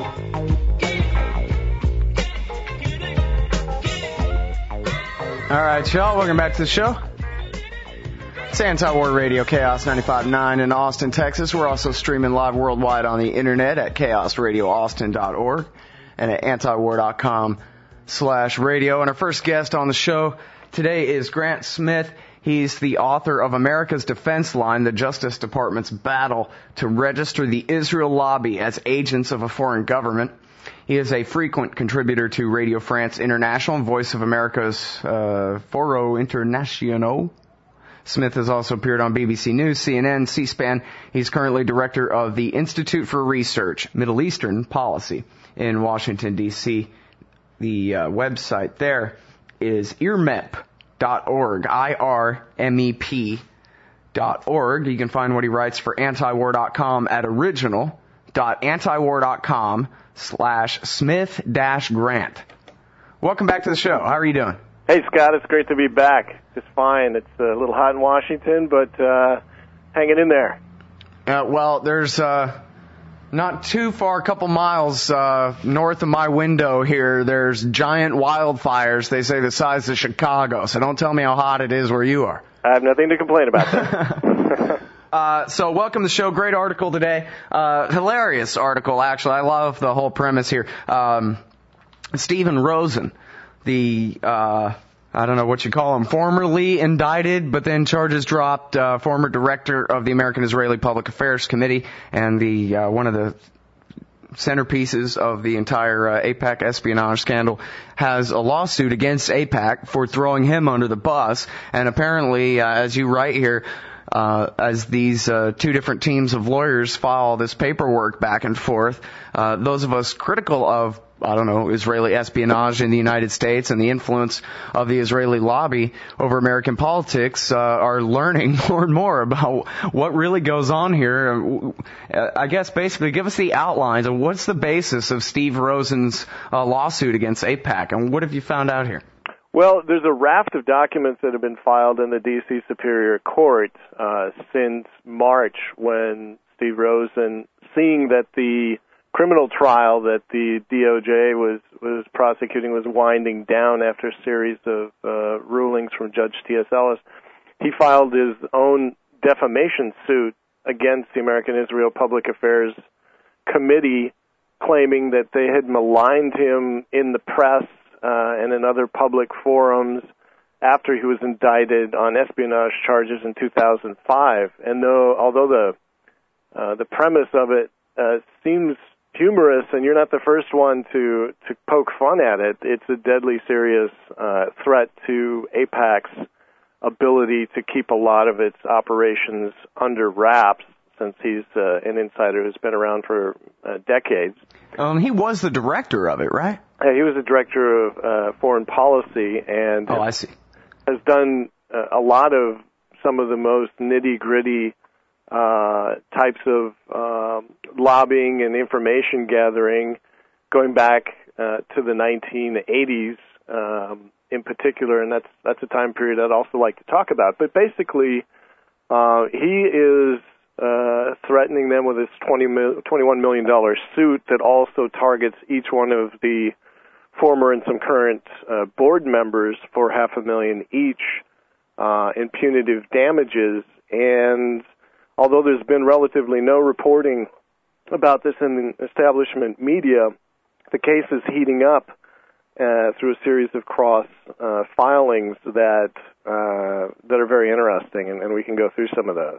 All right, y'all, welcome back to the show. It's Anti-War Radio, Chaos 95.9 in Austin, Texas. We're also streaming live worldwide on the internet at chaosradioaustin.org and at antiwar.com/radio. And our first guest on the show today is Grant Smith. He's the author of America's Defense Line, the Justice Department's battle to register the Israel lobby as agents of a foreign government. He is a frequent contributor to Radio France International and Voice of America's Foro International. Smith has also appeared on BBC News, CNN, C-SPAN. He's currently director of the Institute for Research, Middle Eastern Policy in Washington, D.C. The website there is irmep.org, IRMEP.org. You can find what he writes for antiwar.com at original.antiwar.com/Smith-Grant. Welcome back to the show. How are you doing? Hey, Scott. It's great to be back. Just fine. It's a little hot in Washington, but hanging in there. Well, there's not too far, a couple miles north of my window here, there's giant wildfires, they say the size of Chicago. So don't tell me how hot it is where you are. I have nothing to complain about that. So welcome to the show. Great article today. Hilarious article, actually. I love the whole premise here. Stephen Rosen, the, I don't know what you call him, formerly indicted, but then charges dropped, former director of the American-Israeli Public Affairs Committee and the, one of the centerpieces of the entire AIPAC espionage scandal, has a lawsuit against AIPAC for throwing him under the bus. And apparently, as you write here, as these two different teams of lawyers file this paperwork back and forth, those of us critical of, I don't know, Israeli espionage in the United States and the influence of the Israeli lobby over American politics are learning more and more about what really goes on here. I guess basically give us the outlines of what's the basis of Steve Rosen's lawsuit against AIPAC, and what have you found out here? Well, there's a raft of documents that have been filed in the D.C. Superior Court since March, when Steve Rosen, seeing that the criminal trial that the DOJ was prosecuting was winding down after a series of rulings from Judge T.S. Ellis, he filed his own defamation suit against the American Israel Public Affairs Committee, claiming that they had maligned him in the press and in other public forums after he was indicted on espionage charges in 2005. And although the premise of it seems humorous, and you're not the first one to poke fun at it, it's a deadly serious threat to AIPAC's ability to keep a lot of its operations under wraps, since he's an insider who's been around for decades. He was the director of it, right? He was the director of foreign policy, and I see. Has done a lot of some of the most nitty-gritty types of lobbying and information gathering, going back to the 1980s in particular, and that's a time period I'd also like to talk about. But basically, he is threatening them with this $21 million suit that also targets each one of the former and some current board members for $500,000 each in punitive damages. And although there's been relatively no reporting about this in the establishment media, the case is heating up through a series of cross filings that are very interesting, and we can go through some of those.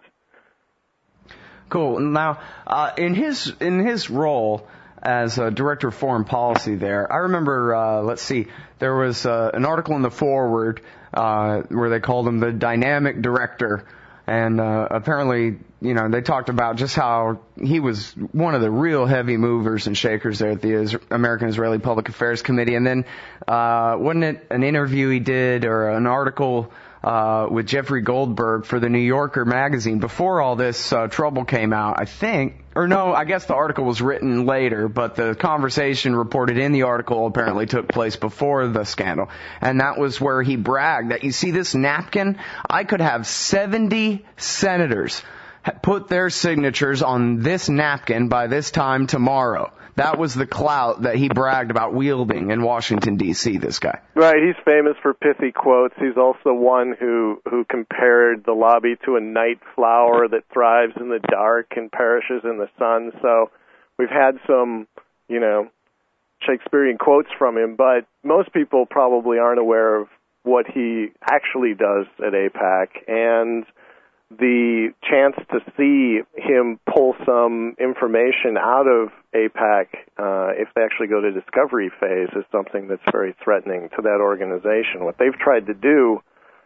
Cool. Now, in his role as director of foreign policy there, I remember, there was an article in the Forward where they called him the dynamic director. And apparently, they talked about just how he was one of the real heavy movers and shakers there at the American-Israeli Public Affairs Committee. And then wasn't it an interview he did or an article with Jeffrey Goldberg for the New Yorker magazine before all this trouble came out, I think? Or no, I guess the article was written later, but the conversation reported in the article apparently took place before the scandal. And that was where he bragged that, you see this napkin? I could have 70 senators put their signatures on this napkin by this time tomorrow. That was the clout that he bragged about wielding in Washington, D.C., this guy. Right, he's famous for pithy quotes. He's also one who compared the lobby to a night flower that thrives in the dark and perishes in the sun. So we've had some, Shakespearean quotes from him, but most people probably aren't aware of what he actually does at AIPAC, and the chance to see him pull some information out of AIPAC, if they actually go to discovery phase, is something that's very threatening to that organization. What they've tried to do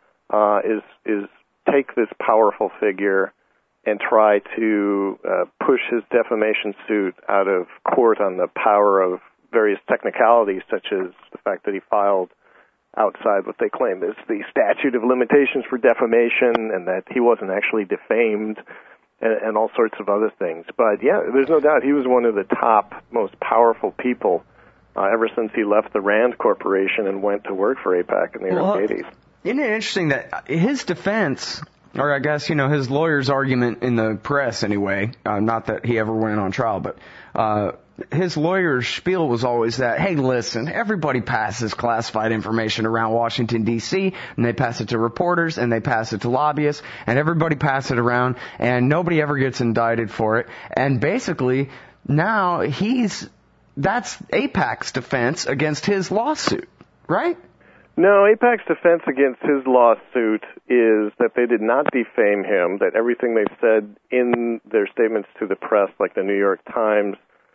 is take this powerful figure and try to push his defamation suit out of court on the power of various technicalities, such as the fact that he filed outside what they claim is the statute of limitations for defamation, and that he wasn't actually defamed, and all sorts of other things. But yeah, there's no doubt he was one of the top, most powerful people ever since he left the Rand Corporation and went to work for AIPAC in the early 80s. Isn't it interesting that his defense, or I guess, his lawyer's argument in the press anyway, not that he ever went on trial, but his lawyer's spiel was always that, hey, listen, everybody passes classified information around Washington, D.C., and they pass it to reporters, and they pass it to lobbyists, and everybody passes it around, and nobody ever gets indicted for it. And basically, now that's AIPAC's defense against his lawsuit, right? No, AIPAC's defense against his lawsuit is that they did not defame him, that everything they've said in their statements to the press, like the New York Times,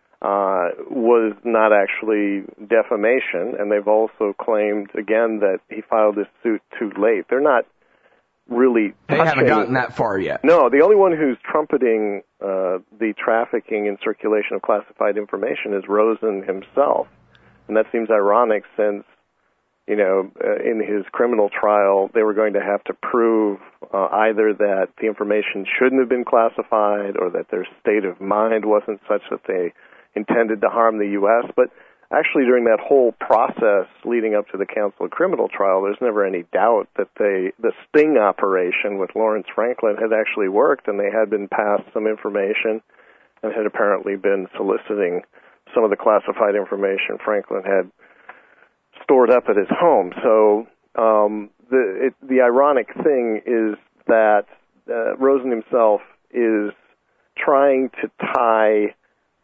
was not actually defamation, and they've also claimed, again, that he filed this suit too late. They're not really They haven't gotten that far yet. No, the only one who's trumpeting the trafficking and circulation of classified information is Rosen himself, and that seems ironic since, in his criminal trial, they were going to have to prove either that the information shouldn't have been classified or that their state of mind wasn't such that they intended to harm the U.S., but actually during that whole process leading up to the Counsel of Criminal Trial, there's never any doubt that the sting operation with Lawrence Franklin had actually worked, and they had been passed some information and had apparently been soliciting some of the classified information Franklin had stored up at his home. So the ironic thing is that Rosen himself is trying to tie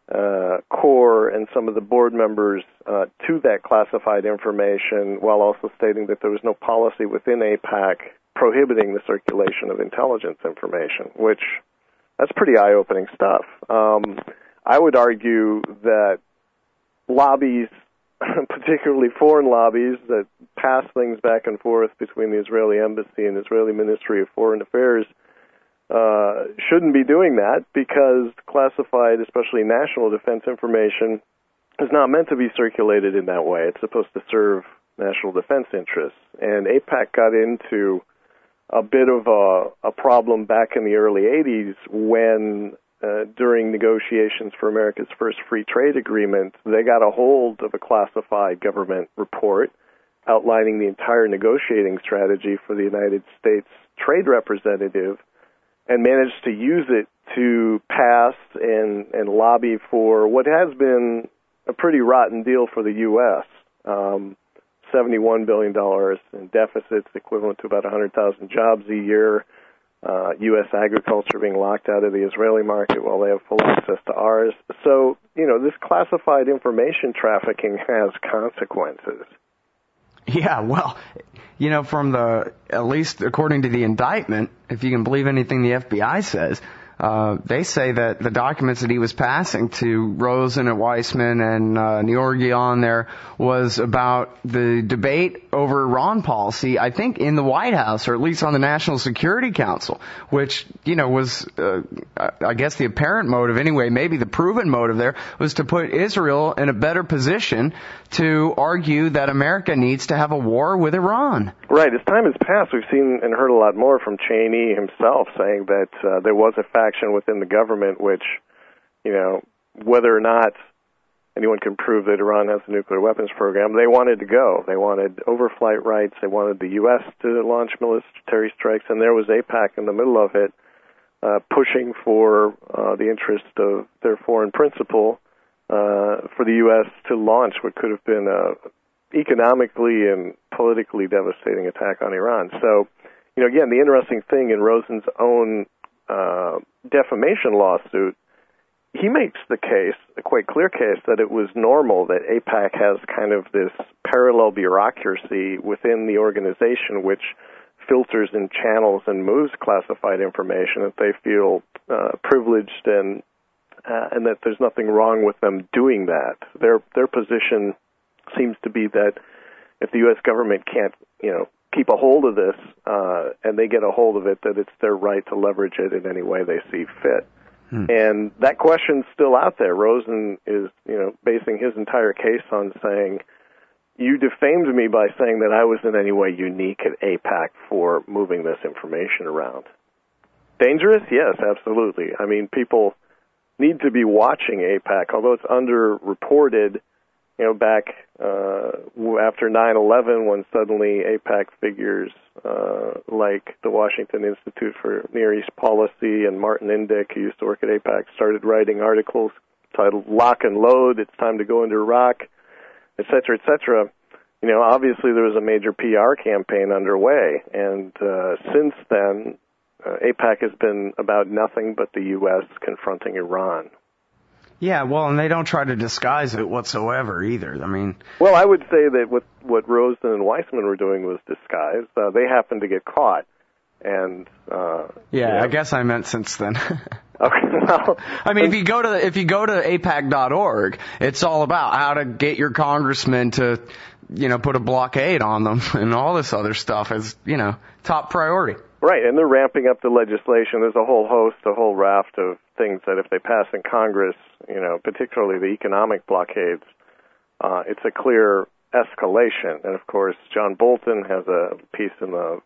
Core and some of the board members to that classified information, while also stating that there was no policy within AIPAC prohibiting the circulation of intelligence information, which that's pretty eye-opening stuff. I would argue that lobbies, particularly foreign lobbies that pass things back and forth between the Israeli embassy and Israeli Ministry of Foreign Affairs, shouldn't be doing that, because classified, especially national defense information, is not meant to be circulated in that way. It's supposed to serve national defense interests. And AIPAC got into a bit of a problem back in the early 80s when, during negotiations for America's first free trade agreement, they got a hold of a classified government report outlining the entire negotiating strategy for the United States trade representative, and managed to use it to pass and lobby for what has been a pretty rotten deal for the U.S., $71 billion in deficits, equivalent to about 100,000 jobs a year, U.S. agriculture being locked out of the Israeli market while they have full access to ours. So, this classified information trafficking has consequences. Yeah, well, from at least according to the indictment, if you can believe anything the FBI says, they say that the documents that he was passing to Rosen and Weissman and Georgian there was about the debate over Iran policy, I think, in the White House, or at least on the National Security Council, which, was, I guess, the apparent motive anyway, maybe the proven motive there, was to put Israel in a better position to argue that America needs to have a war with Iran. Right. As time has passed, we've seen and heard a lot more from Cheney himself saying that there was a faction within the government which, whether or not anyone can prove that Iran has a nuclear weapons program, they wanted to go. They wanted overflight rights. They wanted the U.S. to launch military strikes, and there was AIPAC in the middle of it, pushing for the interest of their foreign principal, for the U.S. to launch what could have been a economically and politically devastating attack on Iran. So, again, the interesting thing in Rosen's own defamation lawsuit, he makes the case, a quite clear case, that it was normal that AIPAC has kind of this parallel bureaucracy within the organization which filters and channels and moves classified information, that they feel privileged and that there's nothing wrong with them doing that. Their position seems to be that if the U.S. government can't, keep a hold of this and they get a hold of it, that it's their right to leverage it in any way they see fit. And that question's still out there. Rosen is, basing his entire case on saying, you defamed me by saying that I was in any way unique at AIPAC for moving this information around. Dangerous? Yes, absolutely. I mean, people need to be watching AIPAC, although it's underreported, back after 9/11 when suddenly AIPAC figures like the Washington Institute for Near East Policy and Martin Indyk, who used to work at AIPAC, started writing articles titled Lock and Load, It's Time to Go into Iraq, et cetera, et cetera. Obviously there was a major PR campaign underway, and since then, AIPAC has been about nothing but the U.S. confronting Iran. Yeah, well, and they don't try to disguise it whatsoever either. I mean... Well, I would say that what Rosen and Weissman were doing was disguised. They happened to get caught, and... I guess I meant since then. Okay, well... I mean, if you go to AIPAC.org, it's all about how to get your congressman to, put a blockade on them and all this other stuff is, top priority. Right, and they're ramping up the legislation. There's a whole raft of things that if they pass in Congress, particularly the economic blockades, it's a clear escalation. And, of course, John Bolton has a piece in the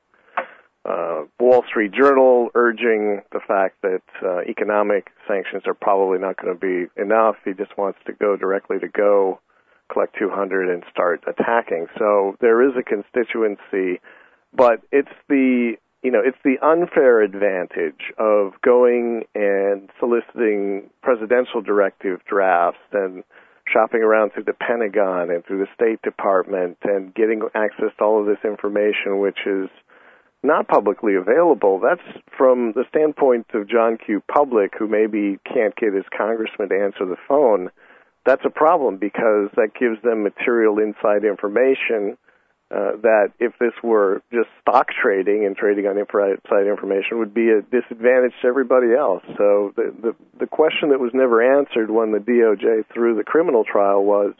Wall Street Journal urging the fact that economic sanctions are probably not going to be enough. He just wants to go directly to collect 200 and start attacking. So there is a constituency, but it's the unfair advantage of going and soliciting presidential directive drafts and shopping around through the Pentagon and through the State Department and getting access to all of this information, which is not publicly available. That's from the standpoint of John Q. Public, who maybe can't get his congressman to answer the phone. That's a problem because that gives them material inside information that if this were just stock trading and trading on inside information would be a disadvantage to everybody else. So the question that was never answered when the DOJ threw the criminal trial was,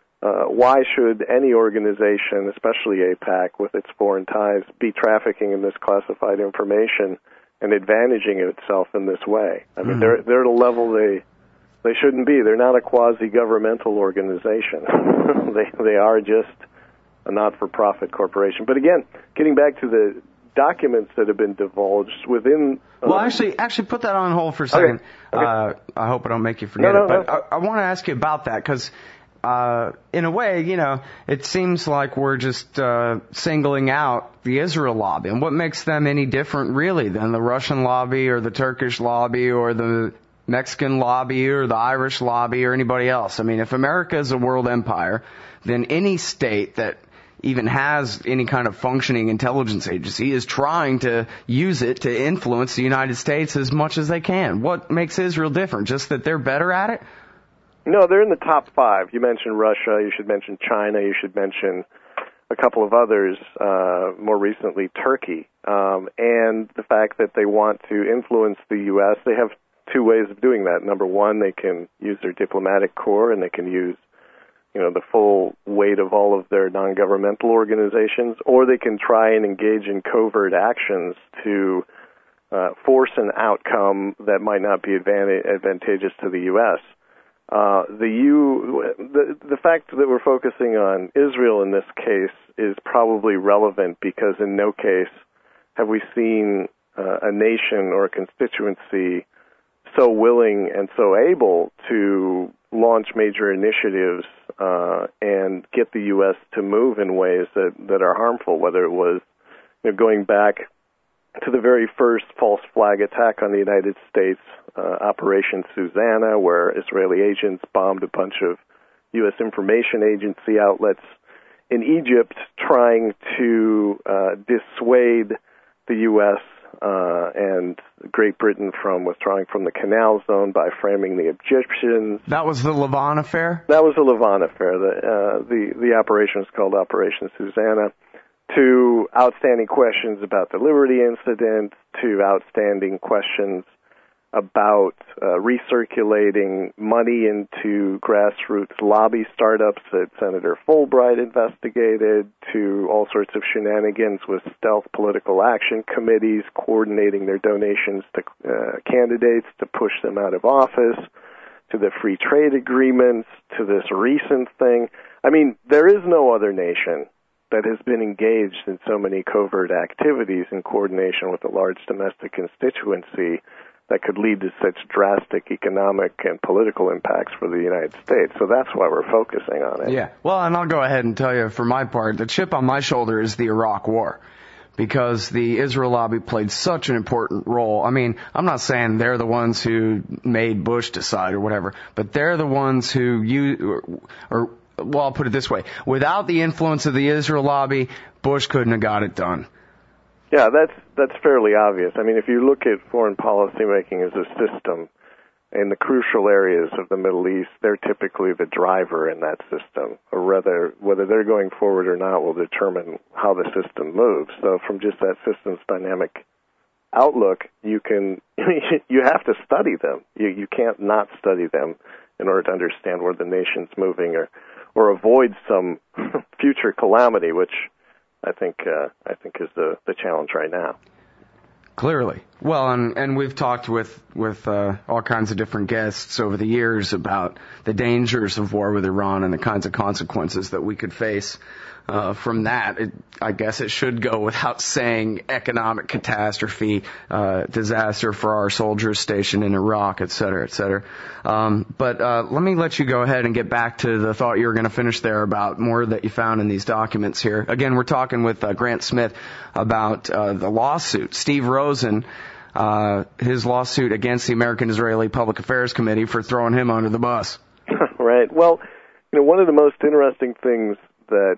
why should any organization, especially AIPAC with its foreign ties, be trafficking in this classified information and advantaging itself in this way? I mean, they're at a level they shouldn't be. They're not a quasi-governmental organization. They are just a not-for-profit corporation. But again, getting back to the documents that have been divulged within... Well, actually, put that on hold for a second. Okay. I hope I don't make you forget it. But I want to ask you about that because, in a way, it seems like we're just singling out the Israel lobby. And what makes them any different, really, than the Russian lobby or the Turkish lobby or the Mexican lobby or the Irish lobby or anybody else? I mean, if America is a world empire, then any state that even has any kind of functioning intelligence agency is trying to use it to influence the United States as much as they can. What makes Israel different? Just that they're better at it? No, they're in the top 5. You mentioned Russia, you should mention China, you should mention a couple of others, more recently Turkey. And the fact that they want to influence the U.S., they have 2 ways of doing that. Number one, they can use their diplomatic corps and they can use the full weight of all of their non-governmental organizations, or they can try and engage in covert actions to force an outcome that might not be advantageous to the U.S. The fact that we're focusing on Israel in this case is probably relevant because in no case have we seen a nation or a constituency so willing and so able to launch major initiatives and get the U.S. to move in ways that are harmful, whether it was going back to the very first false flag attack on the United States, Operation Susanna, where Israeli agents bombed a bunch of U.S. information agency outlets in Egypt, trying to dissuade the U.S. And Great Britain from withdrawing from the Canal Zone by framing the Egyptians. That was the Lavon affair? That was the Lavon affair. The operation was called Operation Susanna. To outstanding questions about the Liberty incident, to outstanding questions about recirculating money into grassroots lobby startups that Senator Fulbright investigated, to all sorts of shenanigans with stealth political action committees coordinating their donations to candidates to push them out of office, to the free trade agreements, to this recent thing. I mean, there is no other nation that has been engaged in so many covert activities in coordination with a large domestic constituency that could lead to such drastic economic and political impacts for the United States. So that's why we're focusing on it. Yeah. Well, and I'll go ahead and tell you, for my part, the chip on my shoulder is the Iraq War, because the Israel lobby played such an important role. I mean, I'm not saying they're the ones who made Bush decide or whatever, but they're the ones who well, I'll put it this way. Without the influence of the Israel lobby, Bush couldn't have got it done. Yeah, that's fairly obvious. I mean, if you look at foreign policy making as a system, in the crucial areas of the Middle East, they're typically the driver in that system, or whether they're going forward or not will determine how the system moves. So from just that system's dynamic outlook, you have to study them. You can't not study them in order to understand where the nation's moving or avoid some future calamity, which I think is the challenge right now. Clearly. Well, and we've talked with all kinds of different guests over the years about the dangers of war with Iran and the kinds of consequences that we could face from that. I guess it should go without saying, economic catastrophe, disaster for our soldiers stationed in Iraq, et cetera, et cetera. But let me let you go ahead and get back to the thought you were going to finish there about more that you found in these documents here. Again, we're talking with Grant Smith about the lawsuit. Steve Rosen, his lawsuit against the American-Israeli Public Affairs Committee for throwing him under the bus. Right. Well, one of the most interesting things that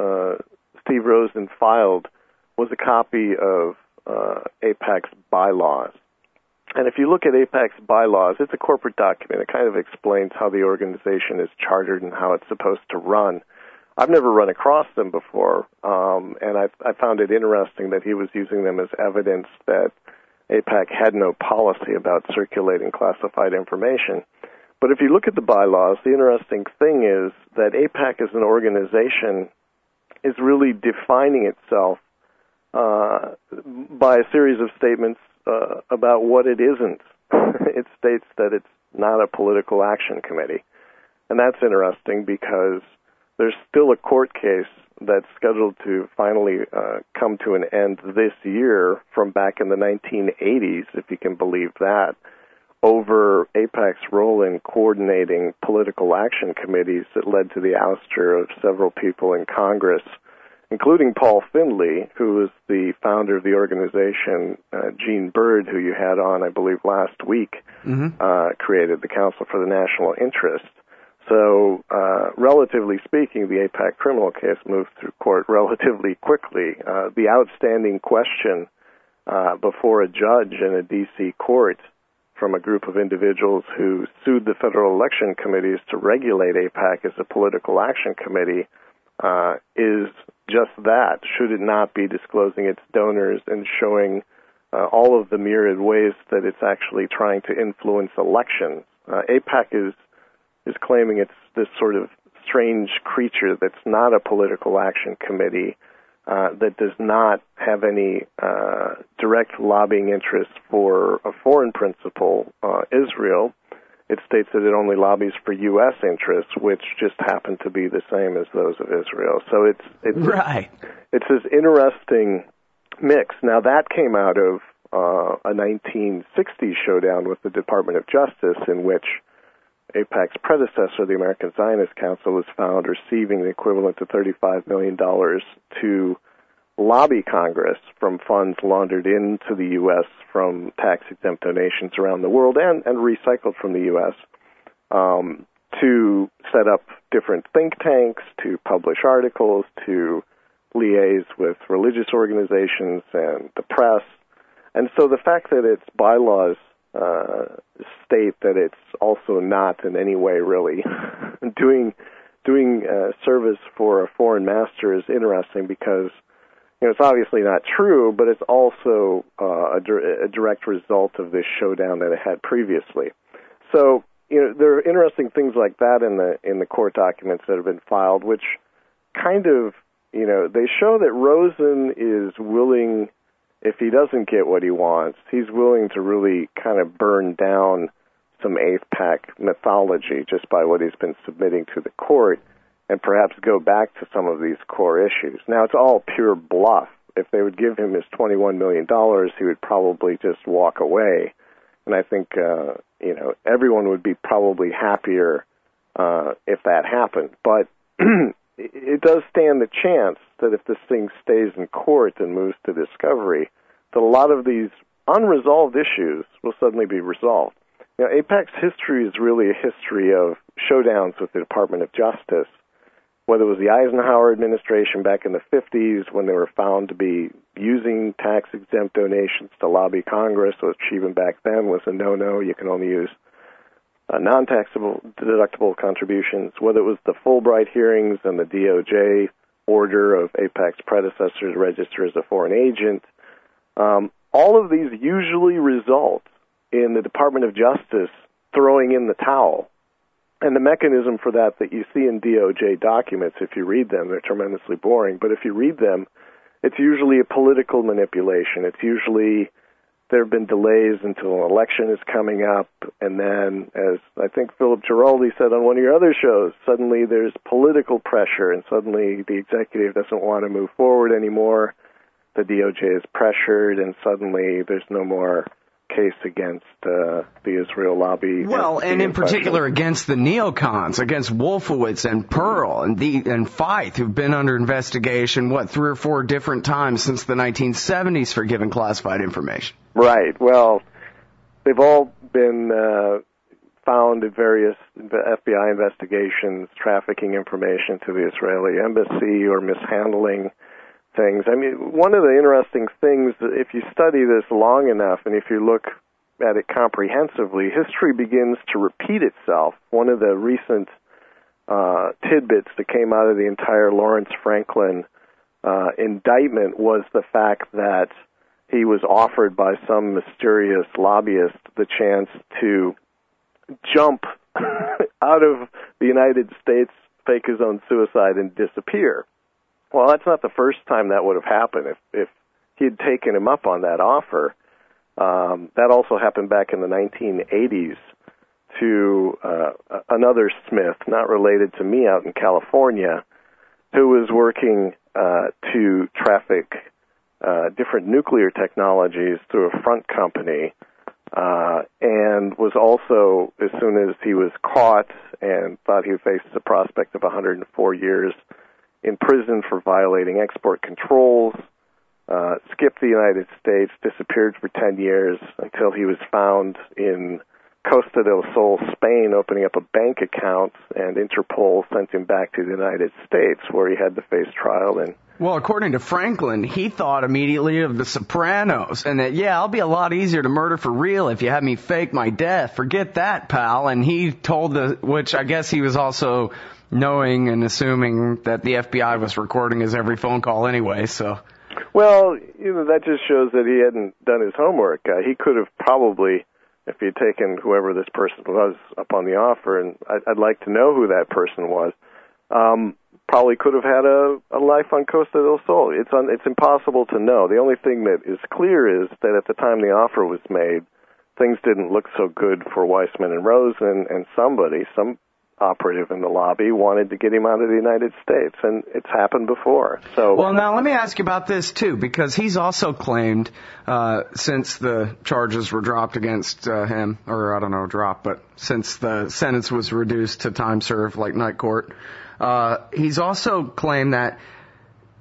Steve Rosen filed was a copy of AIPAC's bylaws. And if you look at AIPAC's bylaws, it's a corporate document. It kind of explains how the organization is chartered and how it's supposed to run. I've never run across them before, and I found it interesting that he was using them as evidence that AIPAC had no policy about circulating classified information. But if you look at the bylaws, the interesting thing is that AIPAC as an organization is really defining itself by a series of statements about what it isn't. It states that it's not a political action committee. And that's interesting because there's still a court case that's scheduled to finally come to an end this year from back in the 1980s, if you can believe that, over AIPAC's role in coordinating political action committees that led to the ouster of several people in Congress, including Paul Findley, who was the founder of the organization. Gene Bird, who you had on, I believe, last week, created the Council for the National Interest. So, relatively speaking, the AIPAC criminal case moved through court relatively quickly. The outstanding question before a judge in a D.C. court from a group of individuals who sued the federal election committees to regulate AIPAC as a political action committee is just that. Should it not be disclosing its donors and showing all of the myriad ways that it's actually trying to influence elections? AIPAC is claiming it's this sort of strange creature that's not a political action committee, that does not have any direct lobbying interests for a foreign principal, Israel. It states that it only lobbies for U.S. interests, which just happen to be the same as those of Israel. So it's right. It's this interesting mix. Now, that came out of a 1960s showdown with the Department of Justice, in which AIPAC's predecessor, the American Zionist Council, was found receiving the equivalent to $35 million to lobby Congress from funds laundered into the U.S. from tax-exempt donations around the world and recycled from the U.S. To set up different think tanks, to publish articles, to liaise with religious organizations and the press. And so the fact that its bylaws state that it's also not in any way really doing service for a foreign master is interesting because it's obviously not true, but it's also a direct result of this showdown that it had previously. So there are interesting things like that in the court documents that have been filed, which kind of they show that Rosen is willing. If he doesn't get what he wants, he's willing to really kind of burn down some AIPAC mythology just by what he's been submitting to the court and perhaps go back to some of these core issues. Now, it's all pure bluff. If they would give him his $21 million, he would probably just walk away. And I think, everyone would be probably happier if that happened. But it does stand the chance that if this thing stays in court and moves to discovery, that a lot of these unresolved issues will suddenly be resolved. AIPAC's history is really a history of showdowns with the Department of Justice, whether it was the Eisenhower administration back in the 50s when they were found to be using tax-exempt donations to lobby Congress, which even back then was a no-no. You can only use non-taxable deductible contributions, whether it was the Fulbright hearings and the DOJ order of AIPAC's predecessor to register as a foreign agent. All of these usually result in the Department of Justice throwing in the towel. And the mechanism for that you see in DOJ documents, if you read them, they're tremendously boring, but if you read them, it's usually a political manipulation. It's usually there have been delays until an election is coming up, and then, as I think Philip Giraldi said on one of your other shows, suddenly there's political pressure, and suddenly the executive doesn't want to move forward anymore. The DOJ is pressured, and suddenly there's no more case against the Israel lobby. Well, and in particular against the neocons, against Wolfowitz and Pearl and Feith, who've been under investigation, 3 or 4 different times since the 1970s for giving classified information. Right. Well, they've all been found in various FBI investigations, trafficking information to the Israeli embassy or mishandling things. I mean, one of the interesting things, if you study this long enough and if you look at it comprehensively, history begins to repeat itself. One of the recent tidbits that came out of the entire Lawrence Franklin indictment was the fact that he was offered by some mysterious lobbyist the chance to jump out of the United States, fake his own suicide, and disappear. Well, that's not the first time that would have happened. If he had taken him up on that offer, that also happened back in the 1980s to another Smith, not related to me, out in California, who was working to traffic different nuclear technologies through a front company, and was also, as soon as he was caught and thought he faced the prospect of 104 years in prison for violating export controls, skipped the United States, disappeared for 10 years until he was found in Costa del Sol, Spain, opening up a bank account, and Interpol sent him back to the United States, where he had to face trial. And well, according to Franklin, he thought immediately of The Sopranos, and that, I'll be a lot easier to murder for real if you have me fake my death. Forget that, pal. And he told which I guess he was also knowing and assuming that the FBI was recording his every phone call anyway, so. Well, that just shows that he hadn't done his homework. He could have probably, if he had taken whoever this person was up on the offer, and I'd like to know who that person was, probably could have had a life on Costa del Sol. It's impossible to know. The only thing that is clear is that at the time the offer was made, things didn't look so good for Weissman and Rosen, and some operative in the lobby wanted to get him out of the United States, and it's happened before. So, well, now let me ask you about this too, because he's also claimed, since the charges were dropped against him, or I don't know, dropped, but since the sentence was reduced to time served, like night court, he's also claimed that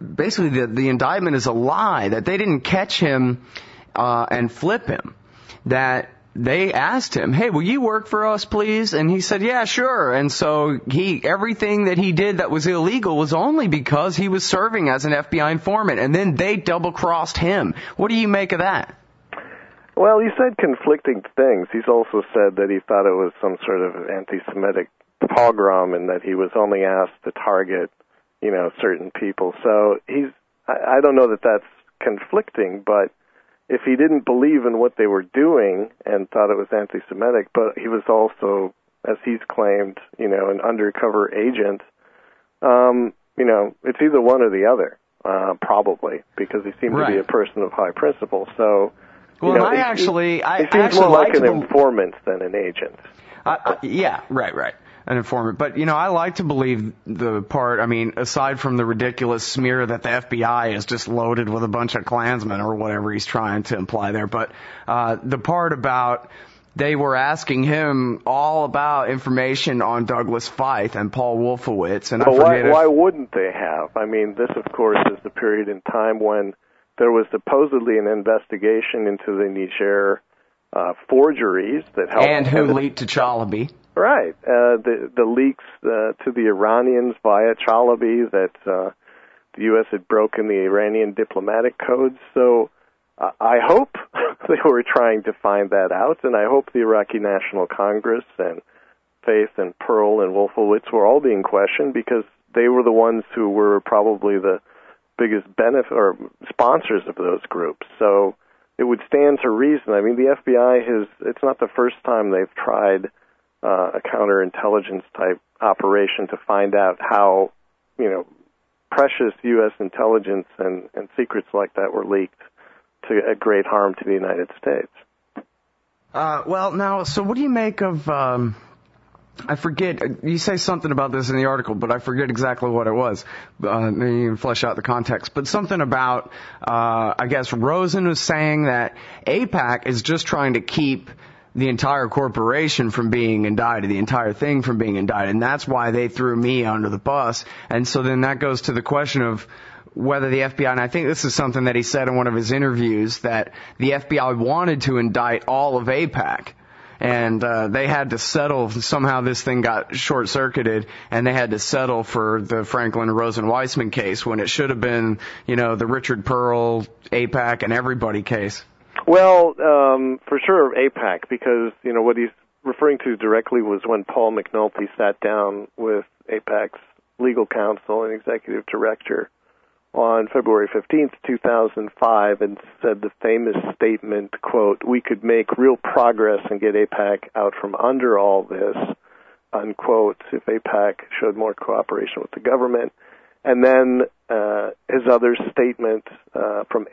basically the indictment is a lie, that they didn't catch him and flip him, that they asked him, hey, will you work for us, please? And he said, yeah, sure. And so everything that he did that was illegal was only because he was serving as an FBI informant. And then they double-crossed him. What do you make of that? Well, he said conflicting things. He's also said that he thought it was some sort of anti-Semitic pogrom and that he was only asked to target, certain people. So I don't know that that's conflicting, but if he didn't believe in what they were doing and thought it was anti-Semitic, but he was also, as he's claimed, an undercover agent, it's either one or the other, probably, because he seemed to be a person of high principle. So, well, he seems more like an informant than an agent. Yeah, right. An informant. But, I like to believe the part, aside from the ridiculous smear that the FBI is just loaded with a bunch of Klansmen or whatever he's trying to imply there, but the part about they were asking him all about information on Douglas Feith and Paul Wolfowitz, and why wouldn't they have? This, of course, is the period in time when there was supposedly an investigation into the Niger forgeries that helped. And who leaked to Chalabi. Right. The leaks to the Iranians via Chalabi that the U.S. had broken the Iranian diplomatic codes. So I hope they were trying to find that out, and I hope the Iraqi National Congress and Feith and Pearl and Wolfowitz were all being questioned because they were the ones who were probably the biggest or sponsors of those groups. So it would stand to reason. The FBI it's not the first time they've tried a counterintelligence type operation to find out how, precious U.S. intelligence and secrets like that were leaked to a great harm to the United States. So what do you make of, I forget, you say something about this in the article, but I forget exactly what it was. Maybe you can flesh out the context. But something about, I guess Rosen was saying that AIPAC is just trying to keep the entire corporation from being indicted, the entire thing from being indicted, and that's why they threw me under the bus. And so then that goes to the question of whether the FBI, and I think this is something that he said in one of his interviews, that the FBI wanted to indict all of AIPAC. And they had to settle. Somehow this thing got short-circuited, and they had to settle for the Franklin Rosen Weissman case when it should have been, the Richard Pearl, AIPAC, and everybody case. Well, for sure AIPAC, because, what he's referring to directly was when Paul McNulty sat down with AIPAC's legal counsel and executive director on February 15th, 2005, and said the famous statement, quote, "We could make real progress and get AIPAC out from under all this," unquote, if AIPAC showed more cooperation with the government. And then his other statement from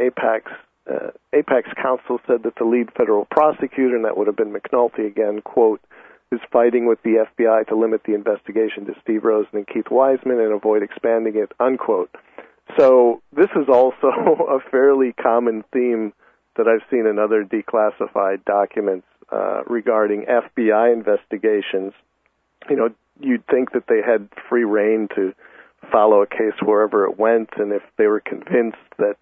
AIPAC's counsel said that the lead federal prosecutor, and that would have been McNulty again, quote, "is fighting with the FBI to limit the investigation to Steve Rosen and Keith Wiseman and avoid expanding it," unquote. So this is also a fairly common theme that I've seen in other declassified documents regarding FBI investigations. You'd think that they had free rein to follow a case wherever it went, and if they were convinced that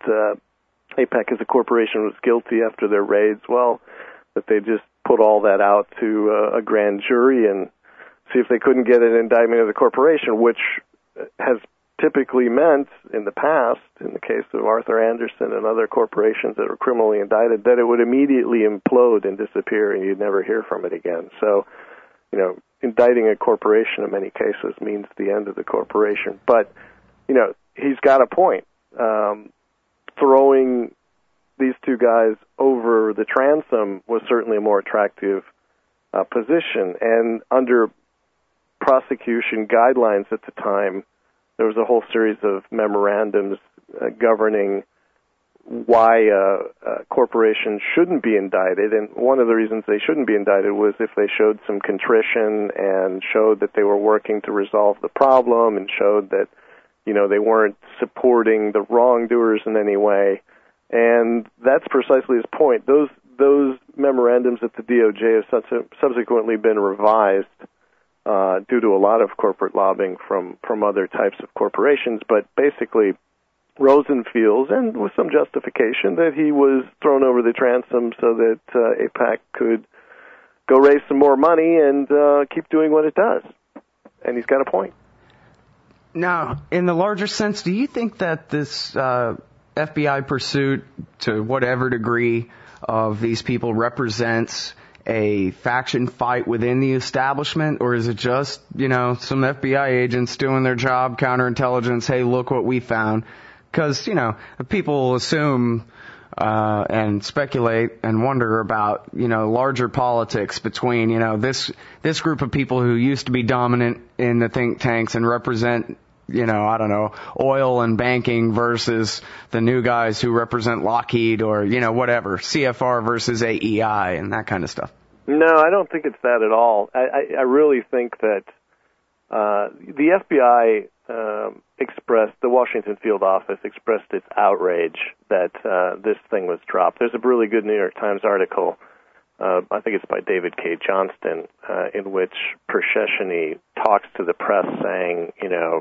AIPAC as a corporation was guilty after their raids, well, that they just put all that out to a grand jury and see if they couldn't get an indictment of the corporation, which has typically meant in the past, in the case of Arthur Andersen and other corporations that were criminally indicted, that it would immediately implode and disappear and you'd never hear from it again. So, indicting a corporation in many cases means the end of the corporation. But, he's got a point. Throwing these two guys over the transom was certainly a more attractive position. And under prosecution guidelines at the time, there was a whole series of memorandums governing why corporations shouldn't be indicted. And one of the reasons they shouldn't be indicted was if they showed some contrition and showed that they were working to resolve the problem and showed that, they weren't supporting the wrongdoers in any way. And that's precisely his point. Those memorandums at the DOJ have subsequently been revised due to a lot of corporate lobbying from other types of corporations. But basically, Rosen feels, and with some justification, that he was thrown over the transom so that AIPAC could go raise some more money and keep doing what it does. And he's got a point. Now, in the larger sense, do you think that this FBI pursuit, to whatever degree, of these people represents a faction fight within the establishment, or is it just, some FBI agents doing their job, counterintelligence, hey, look what we found? Because, people assume and speculate and wonder about, larger politics between, this group of people who used to be dominant in the think tanks and represent, oil and banking versus the new guys who represent Lockheed or, whatever, CFR versus AEI and that kind of stuff. No, I don't think it's that at all. I really think that the FBI the Washington field office expressed its outrage that this thing was dropped. There's a really good New York Times article, I think it's by David K. Johnston, in which Persheshny talks to the press saying,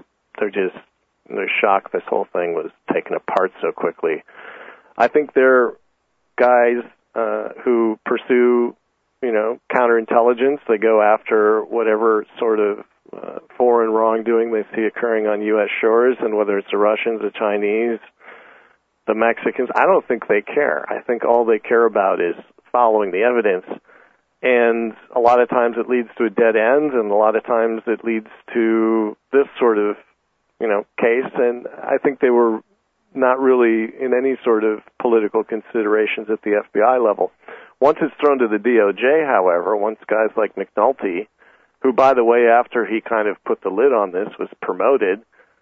they're shocked this whole thing was taken apart so quickly. I think they're guys who pursue, counterintelligence. They go after whatever sort of foreign wrongdoing they see occurring on U.S. shores, and whether it's the Russians, the Chinese, the Mexicans, I don't think they care. I think all they care about is following the evidence, and a lot of times it leads to a dead end, and a lot of times it leads to this sort of, case, and I think they were not really in any sort of political considerations at the FBI level. Once it's thrown to the DOJ, however, once guys like McNulty, who, by the way, after he kind of put the lid on this, was promoted,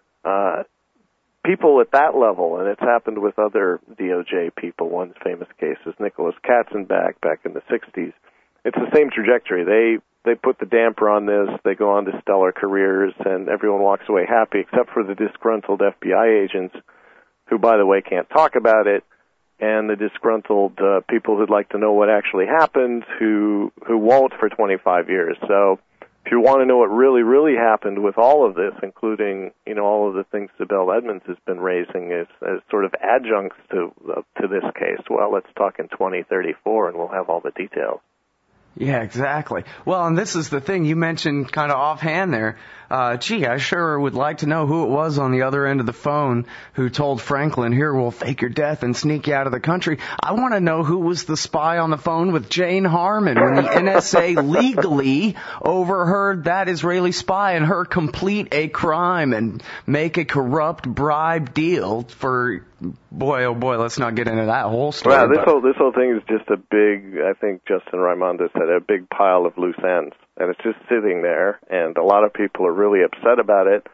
people at that level, and it's happened with other DOJ people, one famous case is Nicholas Katzenbach back in the 60s, it's the same trajectory. They put the damper on this, they go on to stellar careers, and everyone walks away happy, except for the disgruntled FBI agents, who, by the way, can't talk about it, and the disgruntled people who'd like to know what actually happened, who won't for 25 years. So if you want to know what really, really happened with all of this, including, all of the things Sibel Edmonds has been raising as sort of adjuncts to this case, well, let's talk in 2034 and we'll have all the details. Yeah, exactly. Well, and this is the thing you mentioned kind of offhand there. I sure would like to know who it was on the other end of the phone who told Franklin, here, we'll fake your death and sneak you out of the country. I want to know who was the spy on the phone with Jane Harmon when the NSA legally overheard that Israeli spy and her complete a crime and make a corrupt bribe deal for, boy, oh boy, let's not get into that whole story. Well, this whole thing is just a big, I think Justin Raimondo said, a big pile of loose ends. And it's just sitting there, and a lot of people are really upset about it.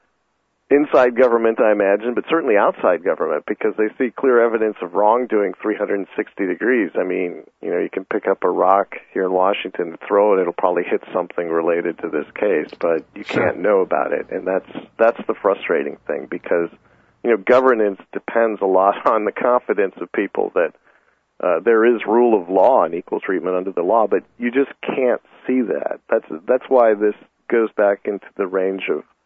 Inside government, I imagine, but certainly outside government, because they see clear evidence of wrongdoing 360 degrees. I mean, you can pick up a rock here in Washington and throw it, it'll probably hit something related to this case, but you can't know about it. And that's the frustrating thing, because, governance depends a lot on the confidence of people that there is rule of law and equal treatment under the law, but you just can't see that. That's why this goes back into the range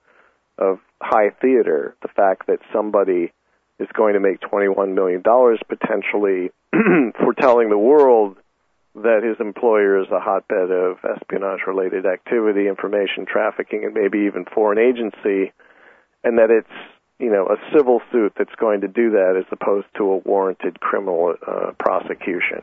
of high theater, the fact that somebody is going to make $21 million potentially for telling the world that his employer is a hotbed of espionage-related activity, information trafficking, and maybe even foreign agency, and that it's a civil suit that's going to do that as opposed to a warranted criminal prosecution.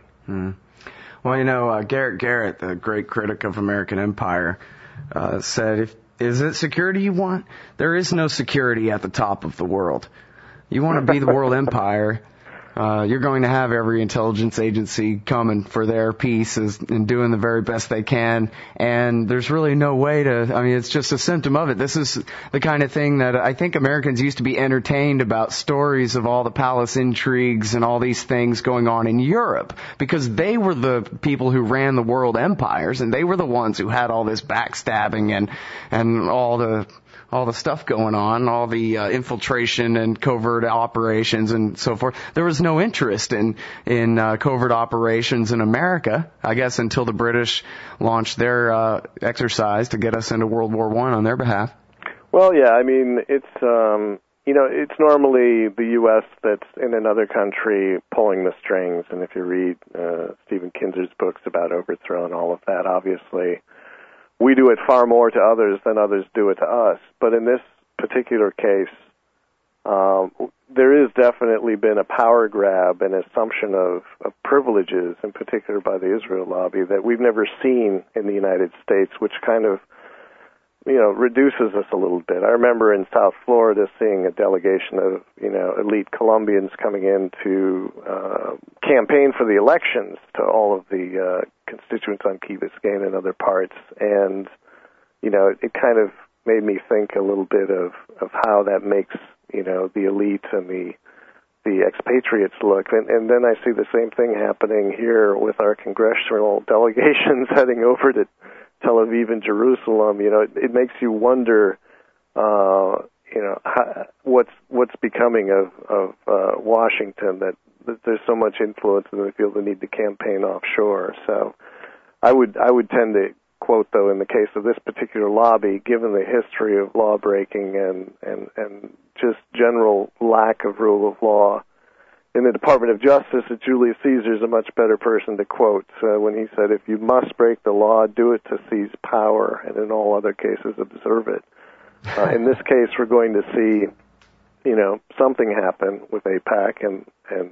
Well, Garrett Garrett, the great critic of American Empire, said, is it security you want? There is no security at the top of the world. You want to be the world empire, you're going to have every intelligence agency coming for their pieces and doing the very best they can. And there's really no way it's just a symptom of it. This is the kind of thing that I think Americans used to be entertained about, stories of all the palace intrigues and all these things going on in Europe, because they were the people who ran the world empires, and they were the ones who had all this backstabbing and all the stuff going on, all the infiltration and covert operations and so forth. There was no interest in covert operations in America, I guess, until the British launched their exercise to get us into World War I on their behalf. Well, yeah, I mean, it's it's normally the U.S. that's in another country pulling the strings, and if you read Stephen Kinzer's books about overthrow and all of that, obviously we do it far more to others than others do it to us. But in this particular case, there has definitely been a power grab and assumption of privileges, in particular by the Israel lobby, that we've never seen in the United States, which kind of, reduces us a little bit. I remember in South Florida seeing a delegation of, elite Colombians coming in to campaign for the elections to all of the constituents on Key Biscayne and other parts. And, it kind of made me think a little bit of how that makes, the elite and the expatriates look. And then I see the same thing happening here with our congressional delegations heading over to Tel Aviv and Jerusalem. It makes you wonder, what's becoming of Washington, that there's so much influence and they feel the need to campaign offshore. So I would tend to quote, though, in the case of this particular lobby, given the history of law breaking and just general lack of rule of law in the Department of Justice, that Julius Caesar is a much better person to quote when he said, if you must break the law, do it to seize power, and in all other cases, observe it. In this case, we're going to see, something happen with AIPAC, and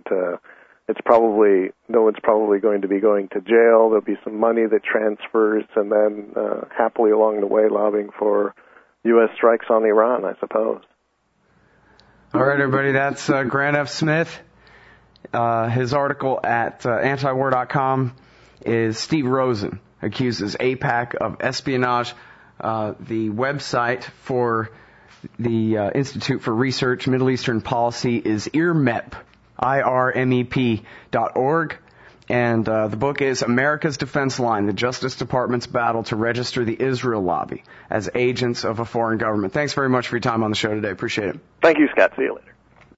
no one's probably going to be going to jail. There'll be some money that transfers, and then happily along the way lobbying for U.S. strikes on Iran, I suppose. All right, everybody, that's Grant F. Smith. His article at antiwar.com is Steve Rosen accuses AIPAC of espionage. The website for the Institute for Research Middle Eastern Policy is IRMEP, IRMEP.org. And the book is America's Defense Line, the Justice Department's battle to register the Israel lobby as agents of a foreign government. Thanks very much for your time on the show today. Appreciate it. Thank you, Scott. See you later.